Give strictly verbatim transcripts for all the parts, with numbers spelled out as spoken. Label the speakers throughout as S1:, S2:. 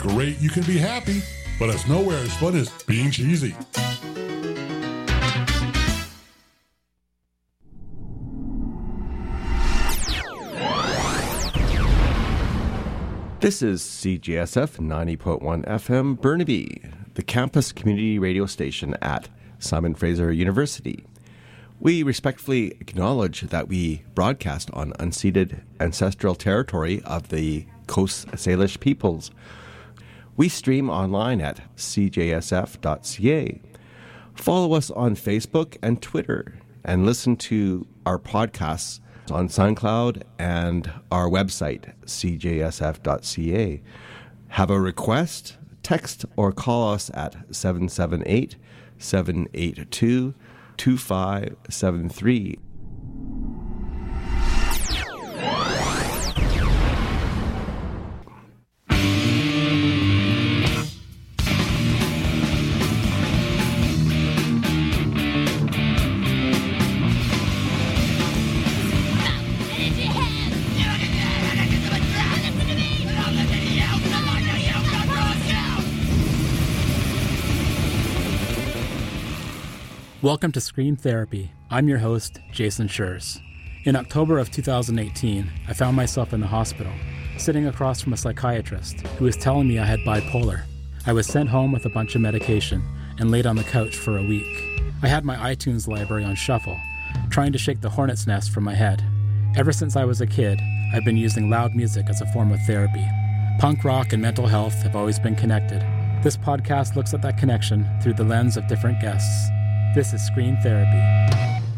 S1: Great, you can be happy, but it's nowhere as fun as being cheesy.
S2: This is C J S F ninety point one F M Burnaby, the campus community radio station at Simon Fraser University. We respectfully acknowledge that we broadcast on unceded ancestral territory of the Coast Salish peoples. We stream online at c j s f dot c a. Follow us on Facebook and Twitter, and listen to our podcasts on SoundCloud and our website, c j s f dot c a. Have a request? Text or call us at seven seven eight, seven eight two, two five seven three.
S3: Welcome to Scream Therapy. I'm your host, Jason Schurz. In October of two thousand eighteen, I found myself in the hospital, sitting across from a psychiatrist who was telling me I had bipolar. I was sent home with a bunch of medication and laid on the couch for a week. I had my iTunes library on shuffle, trying to shake the hornet's nest from my head. Ever since I was a kid, I've been using loud music as a form of therapy. Punk rock and mental health have always been connected. This podcast looks at that connection through the lens of different guests. This is Scream Therapy.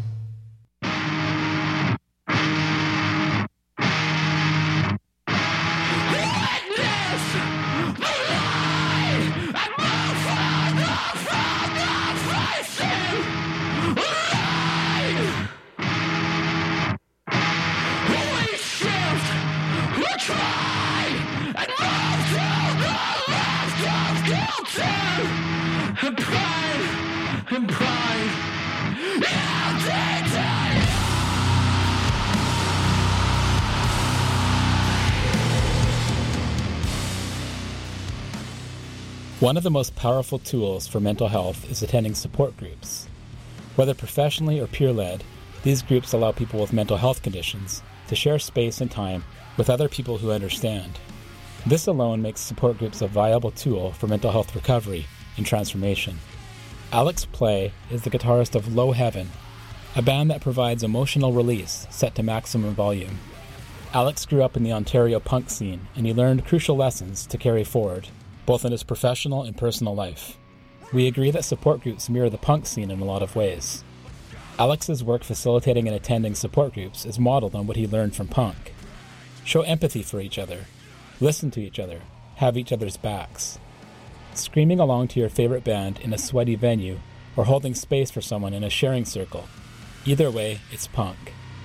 S3: One of the most powerful tools for mental health is attending support groups. Whether professionally or peer-led, these groups allow people with mental health conditions to share space and time with other people who understand. This alone makes support groups a viable tool for mental health recovery and transformation. Alex Play is the guitarist of Low Heaven, a band that provides emotional release set to maximum volume. Alex grew up in the Ontario punk scene, and he learned crucial lessons to carry forward, both in his professional and personal life. We agree that support groups mirror the punk scene in a lot of ways. Alex's work facilitating and attending support groups is modeled on what he learned from punk. Show empathy for each other, listen to each other, have each other's backs. Screaming along to your favorite band in a sweaty venue, or holding space for someone in a sharing circle. Either way, it's punk.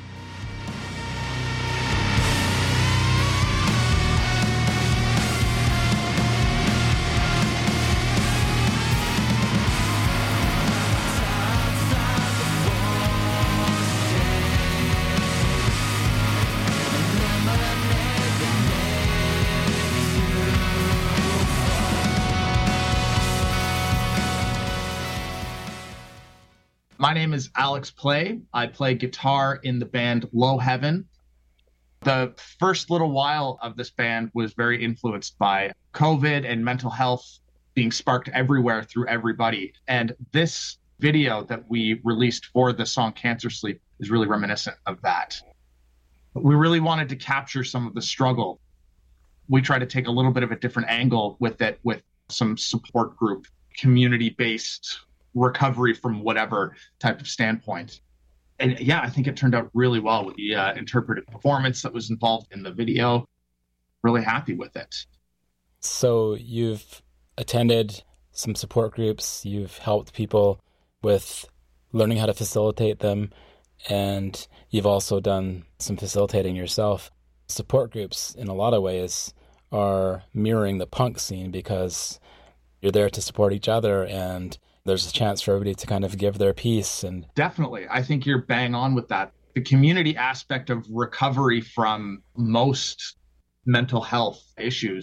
S4: My name is Alex Play. I play guitar in the band Low Heaven. The first little while of this band was very influenced by COVID and mental health being sparked everywhere through everybody. And this video that we released for the song Cancer Sleep is really reminiscent of that. We really wanted to capture some of the struggle. We tried to take a little bit of a different angle with it, with some support group, community-based recovery from whatever type of standpoint. And yeah, I think it turned out really well with the uh, interpretive performance that was involved in the video. Really happy with it.
S3: So you've attended some support groups, you've helped people with learning how to facilitate them, and you've also done some facilitating yourself. Support groups, in a lot of ways, are mirroring the punk scene because you're there to support each other, and there's a chance for everybody to kind of give their piece. And
S4: definitely, I think you're bang on with that. The community aspect of recovery from most mental health issues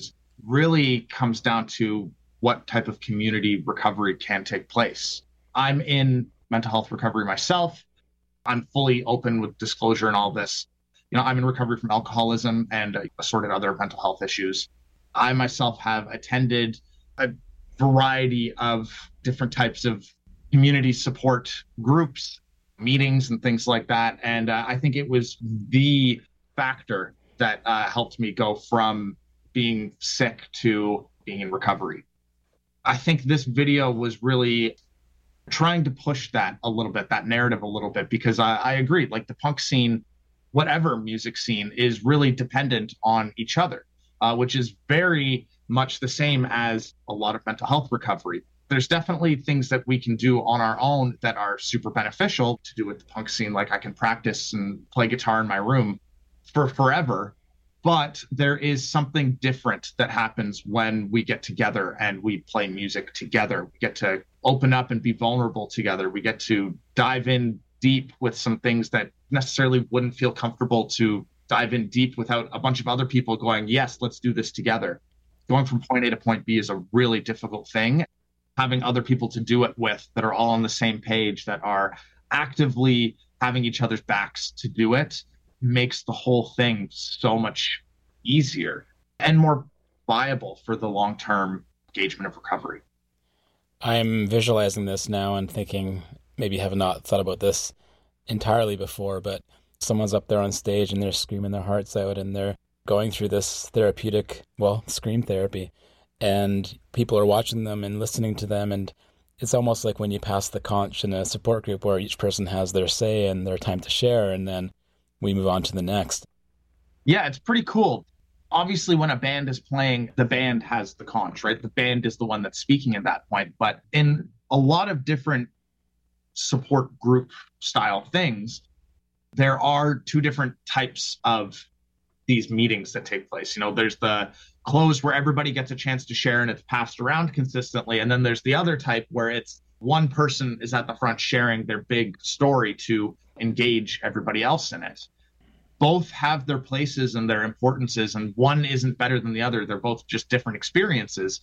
S4: really comes down to what type of community recovery can take place. I'm in mental health recovery myself. I'm fully open with disclosure and all this. You know, I'm in recovery from alcoholism and assorted other mental health issues. I myself have attended a variety of different types of community support groups, meetings, and things like that. And uh, I think it was the factor that uh, helped me go from being sick to being in recovery. I think this video was really trying to push that a little bit, that narrative a little bit, because I, I agree, like the punk scene, whatever music scene, is really dependent on each other, uh, which is very much the same as a lot of mental health recovery. There's definitely things that we can do on our own that are super beneficial to do with the punk scene. Like I can practice and play guitar in my room for forever, but there is something different that happens when we get together and we play music together. We get to open up and be vulnerable together. We get to dive in deep with some things that necessarily wouldn't feel comfortable to dive in deep without a bunch of other people going, yes, let's do this together. Going from point A to point B is a really difficult thing. Having other people to do it with that are all on the same page, that are actively having each other's backs to do it, makes the whole thing so much easier and more viable for the long-term engagement of recovery.
S3: I'm visualizing this now and thinking, maybe have not thought about this entirely before, but someone's up there on stage and they're screaming their hearts out and they're going through this therapeutic, well, scream therapy, and people are watching them and listening to them. And it's almost like when you pass the conch in a support group where each person has their say and their time to share, and then we move on to the next.
S4: Yeah, it's pretty cool. Obviously, when a band is playing, the band has the conch, right? The band is the one that's speaking at that point. But in a lot of different support group style things, there are two different types of these meetings that take place. You know, there's the closed where everybody gets a chance to share and it's passed around consistently. And then there's the other type where it's one person is at the front sharing their big story to engage everybody else in it. Both have their places and their importances, and one isn't better than the other. They're both just different experiences.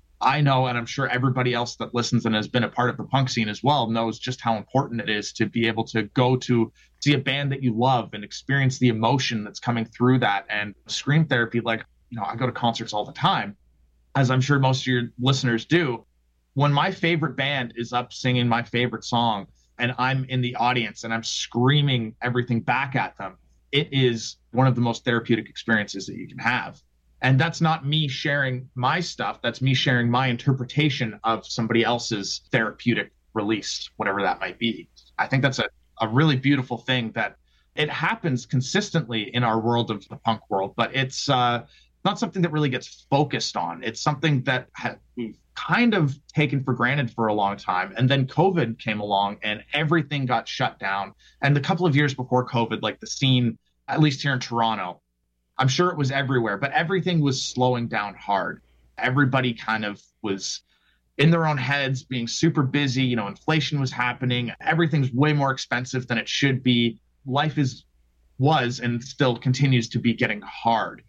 S4: I know, and I'm sure everybody else that listens and has been a part of the punk scene as well knows just how important it is to be able to go to see a band that you love and experience the emotion that's coming through that. And scream therapy, like, you know, I go to concerts all the time, as I'm sure most of your listeners do. When my favorite band is up singing my favorite song and I'm in the audience and I'm screaming everything back at them, it is one of the most therapeutic experiences that you can have. And that's not me sharing my stuff. That's me sharing my interpretation of somebody else's therapeutic release, whatever that might be. I think that's a, a really beautiful thing that it happens consistently in our world of the punk world, but it's uh, not something that really gets focused on. It's something that ha- we've kind of taken for granted for a long time. And then COVID came along and everything got shut down. And the couple of years before COVID, like the scene, at least here in Toronto, I'm sure it was everywhere, but everything was slowing down hard. Everybody kind of was in their own heads, being super busy. You know, inflation was happening. Everything's way more expensive than it should be. Life is, was, and still continues to be getting hard.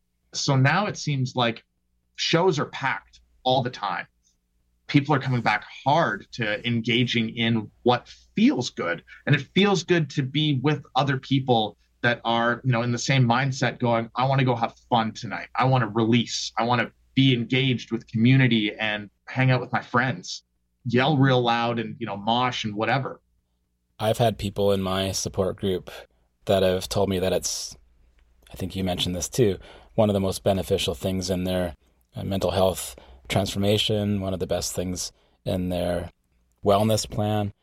S4: So now it seems like shows are packed all the time. People are coming back hard to engaging in what feels good. And it feels good to be with other people that are, you know, in the same mindset going, I want to go have fun tonight. I want to release. I want to be engaged with community and hang out with my friends, yell real loud and, you know, mosh and whatever.
S3: I've had people in my support group that have told me that it's, I think you mentioned this too, one of the most beneficial things in their uh, mental health transformation, one of the best things in their wellness plan.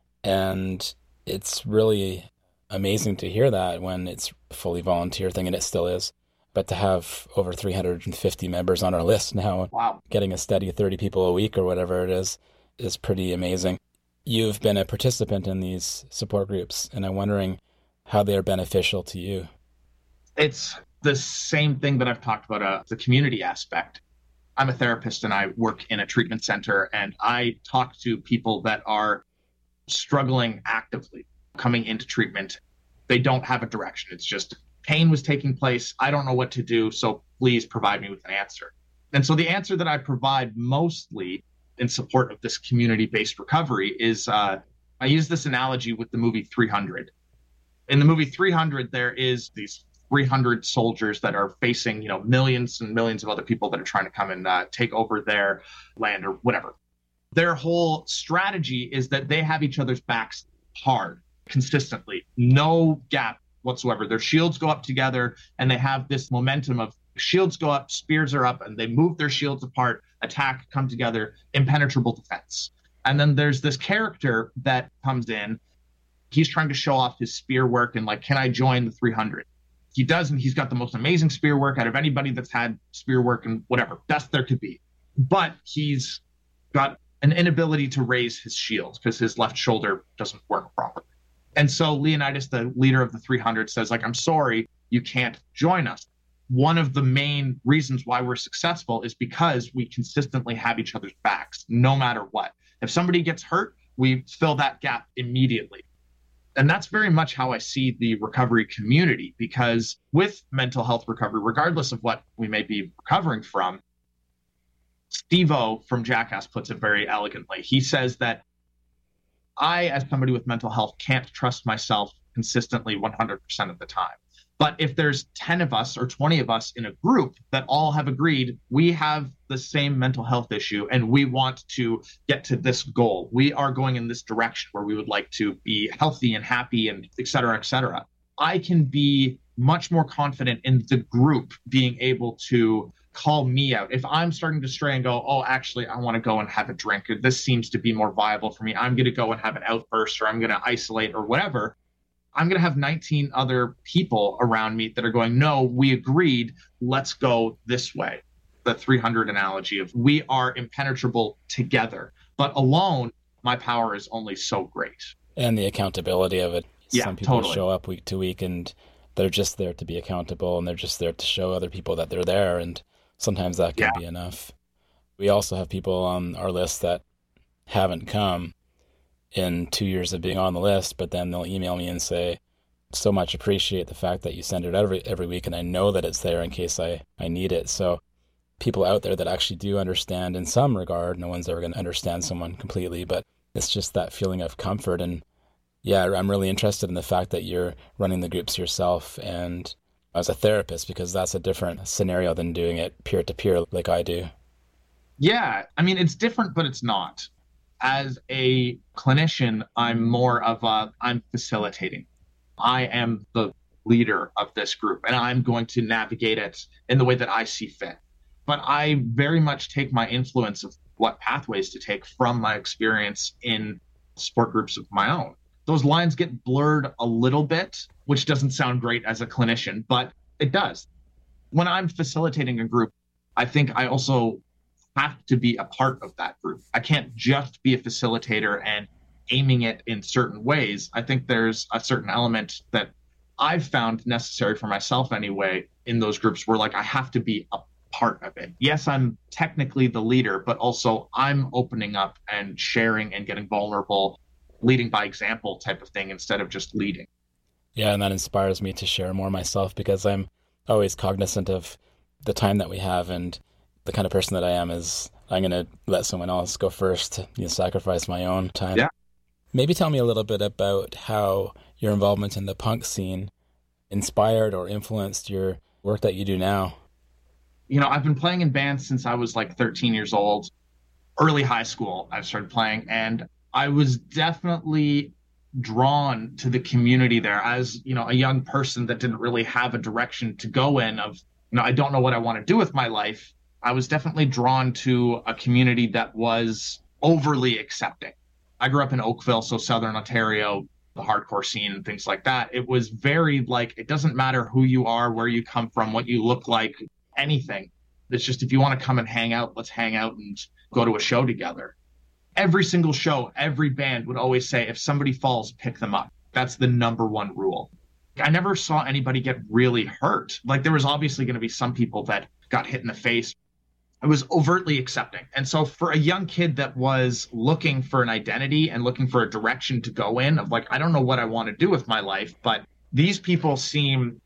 S3: And it's really amazing to hear that when it's a fully volunteer thing, and it still is. But to have over three hundred fifty members on our list now,
S4: wow,
S3: getting a steady thirty people a week or whatever it is, is pretty amazing. You've been a participant in these support groups, and I'm wondering how they're beneficial to you.
S4: It's the same thing that I've talked about, uh, the community aspect. I'm a therapist and I work in a treatment center, and I talk to people that are struggling actively coming into treatment. They don't have a direction. It's just pain was taking place. I don't know what to do, so please provide me with an answer. And so the answer that I provide mostly in support of this community-based recovery is uh, I use this analogy with the movie three hundred. In the movie three hundred, there is these three hundred soldiers that are facing, you know, millions and millions of other people that are trying to come and uh, take over their land or whatever. Their whole strategy is that they have each other's backs hard, consistently, no gap whatsoever. Their shields go up together, and they have this momentum of shields go up, spears are up, and they move their shields apart, attack, come together, impenetrable defense. And then there's this character that comes in. He's trying to show off his spear work and like, can I join the three hundred? He does, and he's got the most amazing spear work out of anybody that's had spear work and whatever, best there could be. But he's got an inability to raise his shield because his left shoulder doesn't work properly. And so Leonidas, the leader of the three hundred, says, like, I'm sorry, you can't join us. One of the main reasons why we're successful is because we consistently have each other's backs, no matter what. If somebody gets hurt, we fill that gap immediately. And that's very much how I see the recovery community, because with mental health recovery, regardless of what we may be recovering from, Steve-O from Jackass puts it very elegantly. He says that I, as somebody with mental health, can't trust myself consistently one hundred percent of the time. But if there's ten of us or twenty of us in a group that all have agreed we have the same mental health issue and we want to get to this goal, we are going in this direction where we would like to be healthy and happy and et cetera, et cetera, I can be much more confident in the group being able to call me out. If I'm starting to stray and go, oh, actually, I want to go and have a drink, or this seems to be more viable for me, I'm going to go and have an outburst, or I'm going to isolate or whatever, I'm going to have nineteen other people around me that are going, no, we agreed, let's go this way. The three hundred analogy of we are impenetrable together, but alone, my power is only so great.
S3: And the accountability of it.
S4: Yeah,
S3: Some people
S4: totally.
S3: show up week to week and they're just there to be accountable, and they're just there to show other people that they're there. And sometimes that can
S4: Yeah.
S3: be enough. We also have people on our list that haven't come in two years of being on the list, but then they'll email me and say, so much appreciate the fact that you send it every every week, and I know that it's there in case I, I need it. So people out there that actually do understand in some regard, no one's ever going to understand someone completely, but it's just that feeling of comfort. And yeah, I'm really interested in the fact that you're running the groups yourself and as a therapist, because that's a different scenario than doing it peer-to-peer like I do.
S4: Yeah, I mean, it's different, but it's not. As a clinician, I'm more of a, I'm facilitating. I am the leader of this group, and I'm going to navigate it in the way that I see fit. But I very much take my influence of what pathways to take from my experience in support groups of my own. Those lines get blurred a little bit, which doesn't sound great as a clinician, but it does. When I'm facilitating a group, I think I also have to be a part of that group. I can't just be a facilitator and aiming it in certain ways. I think there's a certain element that I've found necessary for myself anyway in those groups where like I have to be a part of it. Yes, I'm technically the leader, but also I'm opening up and sharing and getting vulnerable, leading by example type of thing instead of just leading.
S3: Yeah, and that inspires me to share more myself, because I'm always cognizant of the time that we have, and the kind of person that I am is I'm going to let someone else go first, you know, sacrifice my own time.
S4: Yeah.
S3: Maybe tell me a little bit about how your involvement in the punk scene inspired or influenced your work that you do now.
S4: You know, I've been playing in bands since I was like thirteen years old. Early high school, I started playing, and I was definitely drawn to the community there as, you know, a young person that didn't really have a direction to go in of, you know, I don't know what I want to do with my life. I was definitely drawn to a community that was overly accepting. I grew up in Oakville, so Southern Ontario, the hardcore scene and things like that. It was very like, it doesn't matter who you are, where you come from, what you look like, anything. It's just, if you want to come and hang out, let's hang out and go to a show together. Every single show, every band would always say, if somebody falls, pick them up. That's the number one rule. I never saw anybody get really hurt. Like, there was obviously going to be some people that got hit in the face. It was overtly accepting. And so for a young kid that was looking for an identity and looking for a direction to go in of like, I don't know what I want to do with my life, but these people seem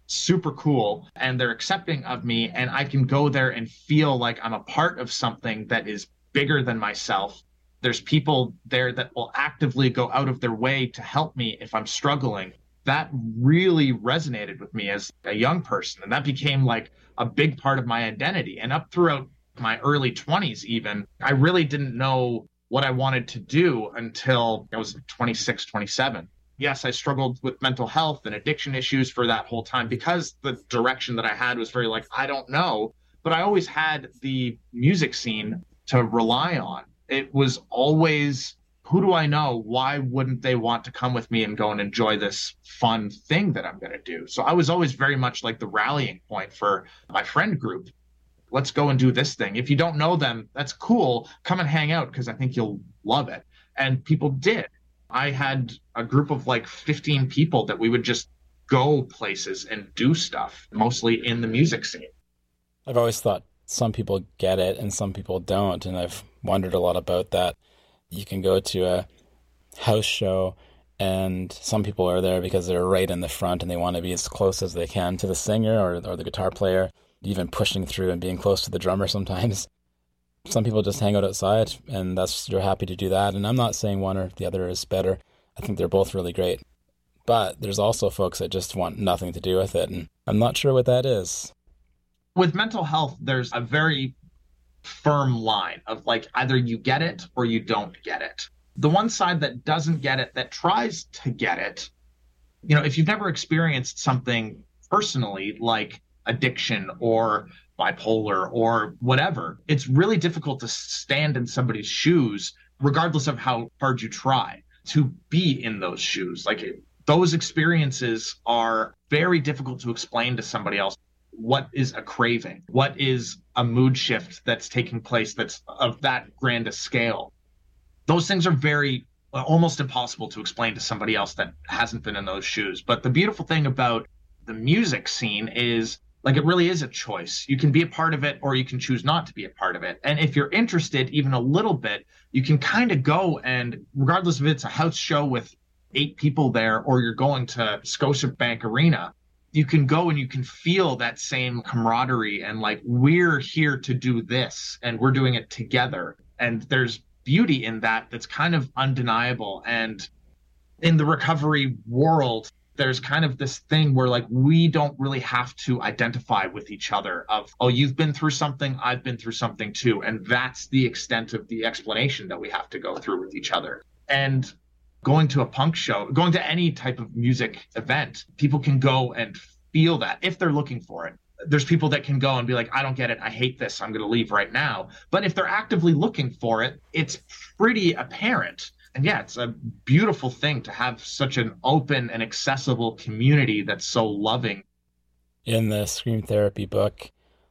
S4: super cool and they're accepting of me, and I can go there and feel like I'm a part of something that is bigger than myself. There's people there that will actively go out of their way to help me if I'm struggling. That really resonated with me as a young person, and that became like a big part of my identity. And up throughout my early twenties even, I really didn't know what I wanted to do until I was twenty-six, twenty-seven. Yes, I struggled with mental health and addiction issues for that whole time because the direction that I had was very like, I don't know. But I always had the music scene to rely on. It was always, who do I know? Why wouldn't they want to come with me and go and enjoy this fun thing that I'm going to do? So I was always very much like the rallying point for my friend group. Let's go and do this thing. If you don't know them, that's cool. Come and hang out because I think you'll love it. And people did. I had a group of like fifteen people that we would just go places and do stuff, mostly in the music scene.
S3: I've always thought some people get it and some people don't, and I've wondered a lot about that. You can go to a house show and some people are there because they're right in the front and they want to be as close as they can to the singer or, or the guitar player, even pushing through and being close to the drummer sometimes. Some people just hang out outside, and that's you're happy to do that. And I'm not saying one or the other is better. I think they're both really great. But there's also folks that just want nothing to do with it, and I'm not sure what that is.
S4: With mental health, there's a very firm line of like either you get it or you don't get it. The one side that doesn't get it, that tries to get it, you know, if you've never experienced something personally like addiction or bipolar or whatever, it's really difficult to stand in somebody's shoes, regardless of how hard you try to be in those shoes. Like those experiences are very difficult to explain to somebody else. What is a craving? What is a mood shift that's taking place that's of that grand a scale? Those things are very almost impossible to explain to somebody else that hasn't been in those shoes. But the beautiful thing about the music scene is like it really is a choice. You can be a part of it or you can choose not to be a part of it. And if you're interested even a little bit, you can kind of go and regardless if it's a house show with eight people there or you're going to Scotiabank Arena, you can go and you can feel that same camaraderie and like we're here to do this and we're doing it together. And there's beauty in that that's kind of undeniable. And in the recovery world, there's kind of this thing where like we don't really have to identify with each other of, oh, you've been through something, I've been through something too. And that's the extent of the explanation that we have to go through with each other. And going to a punk show, going to any type of music event, people can go and feel that if they're looking for it. There's people that can go and be like, I don't get it. I hate this. I'm going to leave right now. But if they're actively looking for it, it's pretty apparent. And yeah, it's a beautiful thing to have such an open and accessible community that's so loving.
S3: In the Scream Therapy book,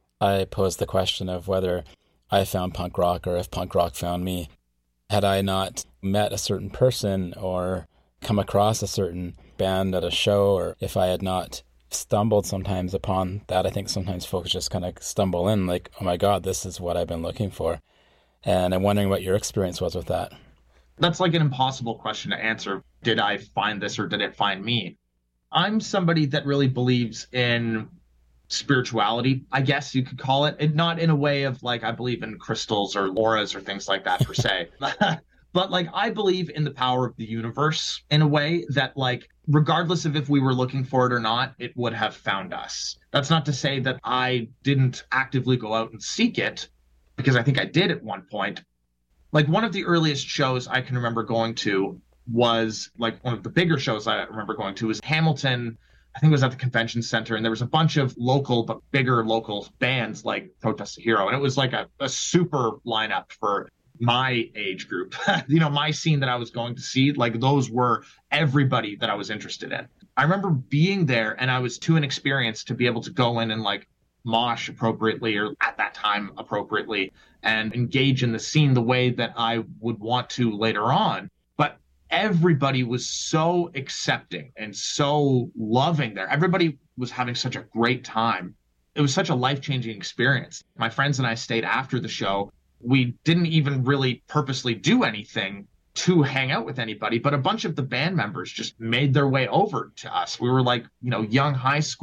S3: I posed the question of whether I found punk rock or if punk rock found me. Had I not met a certain person or come across a certain band at a show, or if I had not stumbled sometimes upon that, I think sometimes folks just kind of stumble in like, oh my God, this is what I've been looking for. And I'm wondering what your experience was with that.
S4: That's like an impossible question to answer. Did I find this or did it find me? I'm somebody that really believes in spirituality, I guess you could call it. And not in a way of like, I believe in crystals or auras or things like that per se. But like, I believe in the power of the universe in a way that like, regardless of if we were looking for it or not, it would have found us. That's not to say that I didn't actively go out and seek it, because I think I did at one point. Like one of the earliest shows I can remember going to was like one of the bigger shows I remember going to was Hamilton. I think it was at the convention center, and there was a bunch of local but bigger local bands like Protest the Hero. And it was like a, a super lineup for my age group, you know, my scene that I was going to see. Like those were everybody that I was interested in. I remember being there and I was too inexperienced to be able to go in and like mosh appropriately or at that time appropriately and engage in the scene the way that I would want to later on. But everybody was so accepting and so loving there. Everybody was having such a great time. It was such a life-changing experience. My friends and I stayed after the show. We didn't even really purposely do anything to hang out with anybody, but a bunch of the band members just made their way over to us. We were like, you know, young high school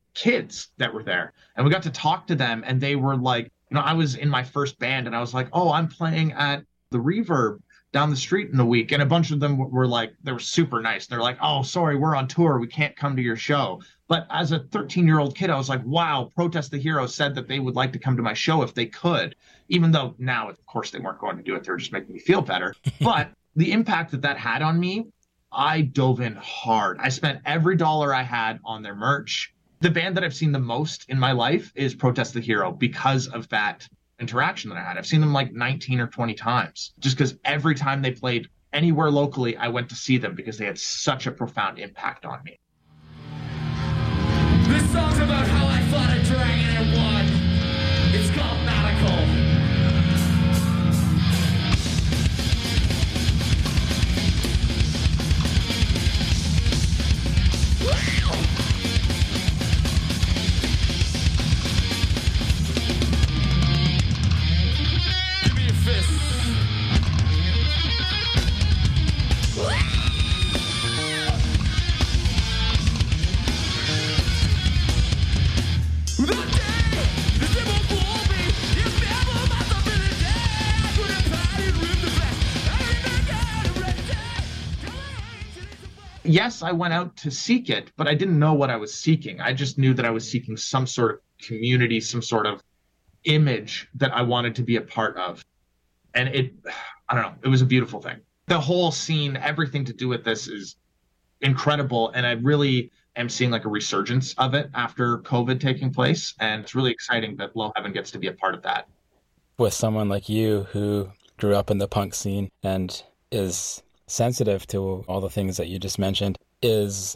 S4: kids that were there. And we got to talk to them, and they were like, you know, I was in my first band and I was like, oh, I'm playing at the Reverb down the street in a week. And a bunch of them were like, they were super nice. They're like, oh, sorry, we're on tour. We can't come to your show. But as a thirteen year old kid, I was like, wow, Protest the Hero said that they would like to come to my show if they could, even though now, of course, they weren't going to do it. They were just making me feel better. But the impact that that had on me, I dove in hard. I spent every dollar I had on their merch. The band that I've seen the most in my life is Protest the Hero because of that interaction that I had. I've seen them like nineteen or twenty times, just because every time they played anywhere locally, I went to see them because they had such a profound impact on me.
S5: This song's about how I fought a dragon and won. It's called Nautical.
S4: Yes, I went out to seek it, but I didn't know what I was seeking. I just knew that I was seeking some sort of community, some sort of image that I wanted to be a part of. And it, I don't know, it was a beautiful thing. The whole scene, everything to do with this is incredible. And I really am seeing like a resurgence of it after COVID taking place. And it's really exciting that Low Heaven gets to be a part of that.
S3: With someone like you who grew up in the punk scene and is sensitive to all the things that you just mentioned, is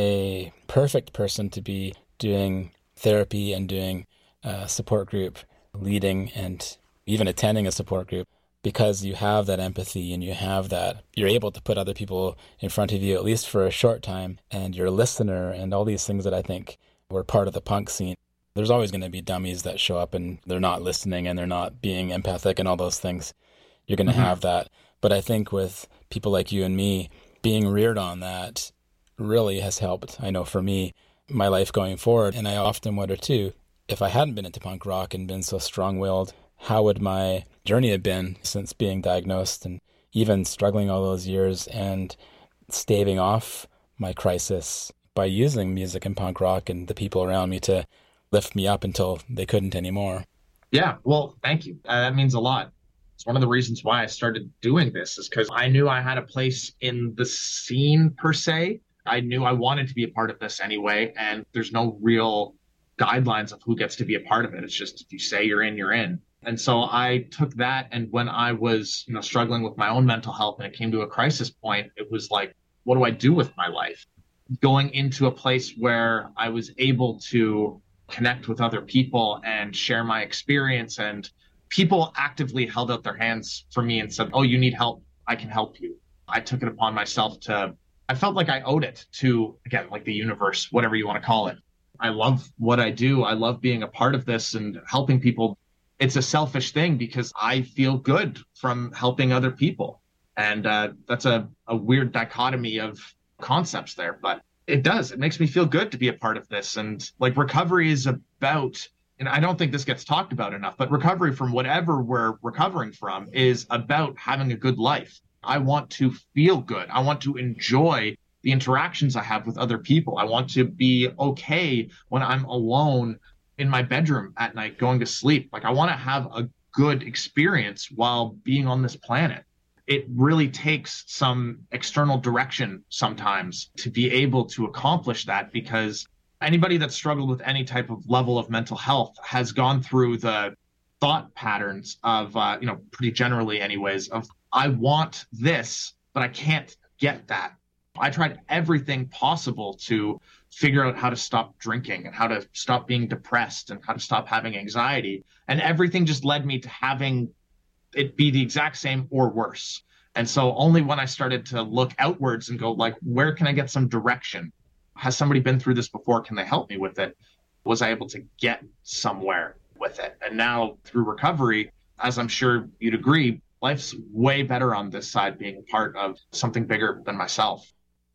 S3: a perfect person to be doing therapy and doing a support group, leading and even attending a support group, because you have that empathy and you have that, you're able to put other people in front of you, at least for a short time, and you're a listener and all these things that I think were part of the punk scene. There's always going to be dummies that show up and they're not listening and they're not being empathic and all those things. You're going to mm-hmm. have that. But I think with people like you and me, being reared on that really has helped, I know for me, my life going forward. And I often wonder too, if I hadn't been into punk rock and been so strong-willed, how would my journey have been since being diagnosed and even struggling all those years and staving off my crisis by using music and punk rock and the people around me to lift me up until they couldn't anymore.
S4: Yeah, well, thank you. Uh, that means a lot. It's one of the reasons why I started doing this, is because I knew I had a place in the scene per se. I knew I wanted to be a part of this anyway, and there's no real guidelines of who gets to be a part of it. It's just if you say you're in, you're in. And so I took that, and when I was, you know, struggling with my own mental health and it came to a crisis point, it was like, what do I do with my life? Going into a place where I was able to connect with other people and share my experience, and people actively held out their hands for me and said, oh, you need help, I can help you. I took it upon myself to, I felt like I owed it to, again, like the universe, whatever you want to call it. I love what I do. I love being a part of this and helping people. It's a selfish thing because I feel good from helping other people. And uh, that's a, a weird dichotomy of concepts there, but it does. It makes me feel good to be a part of this. And like recovery is about, and I don't think this gets talked about enough, but recovery from whatever we're recovering from is about having a good life. I want to feel good. I want to enjoy the interactions I have with other people. I want to be okay when I'm alone in my bedroom at night going to sleep. Like I want to have a good experience while being on this planet. It really takes some external direction sometimes to be able to accomplish that, because anybody that's struggled with any type of level of mental health has gone through the thought patterns of, uh, you know, pretty generally anyways, of I want this, but I can't get that. I tried everything possible to figure out how to stop drinking and how to stop being depressed and how to stop having anxiety. And everything just led me to having it be the exact same or worse. And so only when I started to look outwards and go like, where can I get some direction? Has somebody been through this before? Can they help me with it? Was I able to get somewhere with it? And now through recovery, as I'm sure you'd agree, life's way better on this side, being a part of something bigger than myself.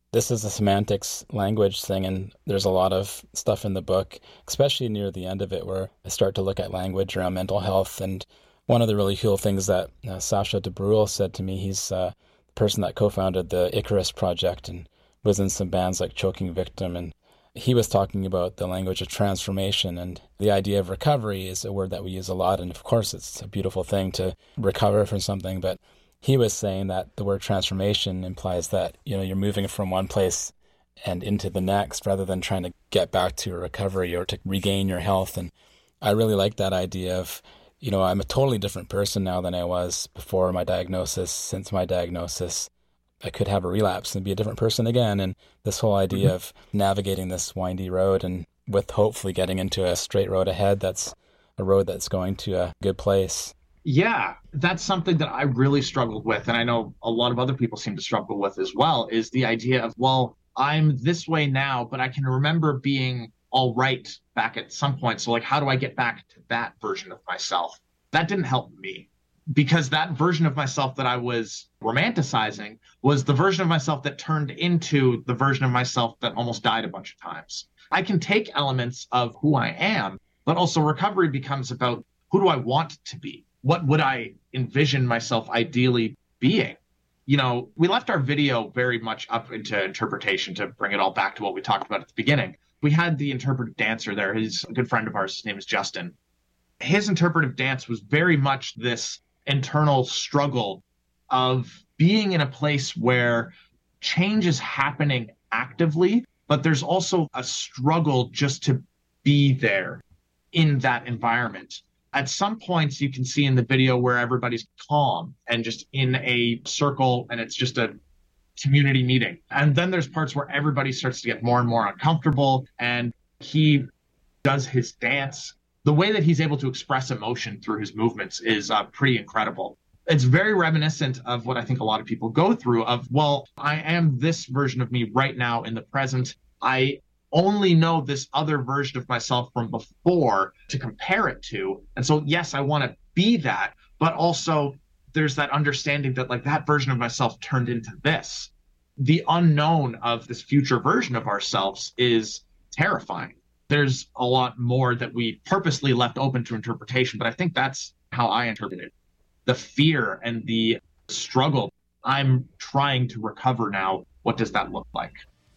S3: This is a semantics language thing, and there's a lot of stuff in the book, especially near the end of it, where I start to look at language around mental health. And one of the really cool things that uh, Sacha de Breuil said to me, he's uh, the person that co-founded the Icarus Project and was in some bands like Choking Victim, and he was talking about the language of transformation, and the idea of recovery is a word that we use a lot, and of course it's a beautiful thing to recover from something, but he was saying that the word transformation implies that, you know, you're moving from one place and into the next rather than trying to get back to a recovery or to regain your health. And I really like that idea of, you know, I'm a totally different person now than I was before my diagnosis. Since my diagnosis, I could have a relapse and be a different person again. And this whole idea mm-hmm. of navigating this windy road and with hopefully getting into a straight road ahead, that's a road that's going to a good place.
S4: Yeah, that's something that I really struggled with, and I know a lot of other people seem to struggle with as well, is the idea of, well, I'm this way now, but I can remember being all right back at some point. So like, how do I get back to that version of myself? That didn't help me, because that version of myself that I was romanticizing was the version of myself that turned into the version of myself that almost died a bunch of times. I can take elements of who I am, but also recovery becomes about, who do I want to be? What would I envision myself ideally being? You know, we left our video very much up into interpretation to bring it all back to what we talked about at the beginning. We had the interpretive dancer there. He's a good friend of ours. His name is Justin. His interpretive dance was very much this internal struggle of being in a place where change is happening actively, but there's also a struggle just to be there in that environment. At some points, you can see in the video where everybody's calm and just in a circle, and it's just a community meeting. And then there's parts where everybody starts to get more and more uncomfortable, and he does his dance. The way that he's able to express emotion through his movements is uh, pretty incredible. It's very reminiscent of what I think a lot of people go through of, well, I am this version of me right now in the present. I only know this other version of myself from before to compare it to. And so, yes, I want to be that, but also there's that understanding that like that version of myself turned into this. The unknown of this future version of ourselves is terrifying. There's a lot more that we purposely left open to interpretation, but I think that's how I interpret it. The fear and the struggle. I'm trying to recover now. What does that look like?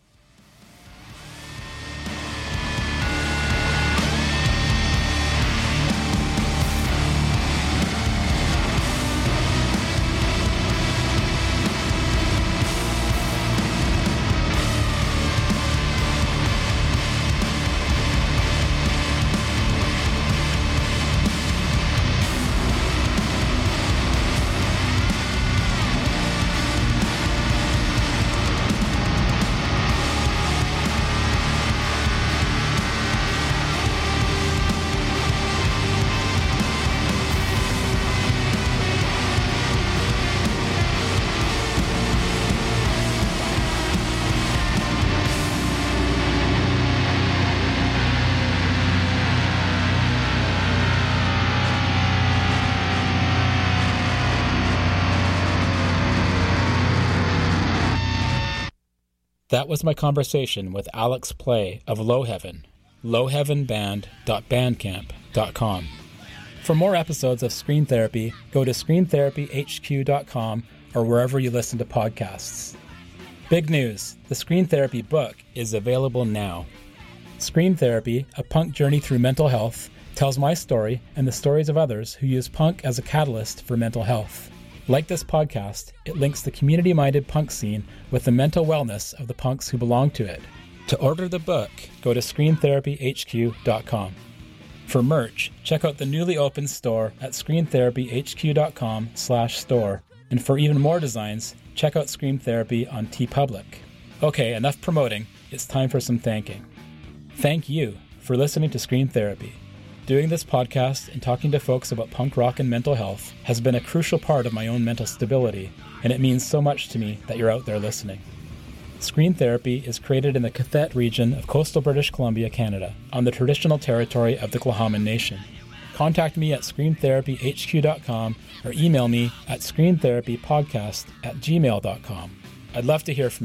S3: That was my conversation with Alex Play of Low Heaven, low heaven band dot bandcamp dot com. For more episodes of Screen Therapy, go to screen therapy h q dot com or wherever you listen to podcasts. Big news, the Screen Therapy book is available now. Screen Therapy, A Punk Journey Through Mental Health, tells my story and the stories of others who use punk as a catalyst for mental health. Like this podcast, it links the community-minded punk scene with the mental wellness of the punks who belong to it. To order the book, go to screen therapy h q dot com. For merch, check out the newly opened store at screen therapy h q dot com slash store. And for even more designs, check out Screen Therapy on TeePublic. Okay, enough promoting. It's time for some thanking. Thank you for listening to Screen Therapy. Doing this podcast and talking to folks about punk rock and mental health has been a crucial part of my own mental stability, and it means so much to me that you're out there listening. Screen Therapy is created in the Cathet region of coastal British Columbia, Canada, on the traditional territory of the Tla'amin Nation. Contact me at screen therapy h q dot com or email me at screen therapy podcast at gmail dot com. I'd love to hear from you.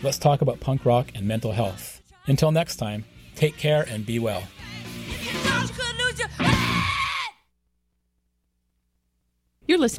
S3: Let's talk about punk rock and mental health. Until next time, take care and be well.
S6: You're listening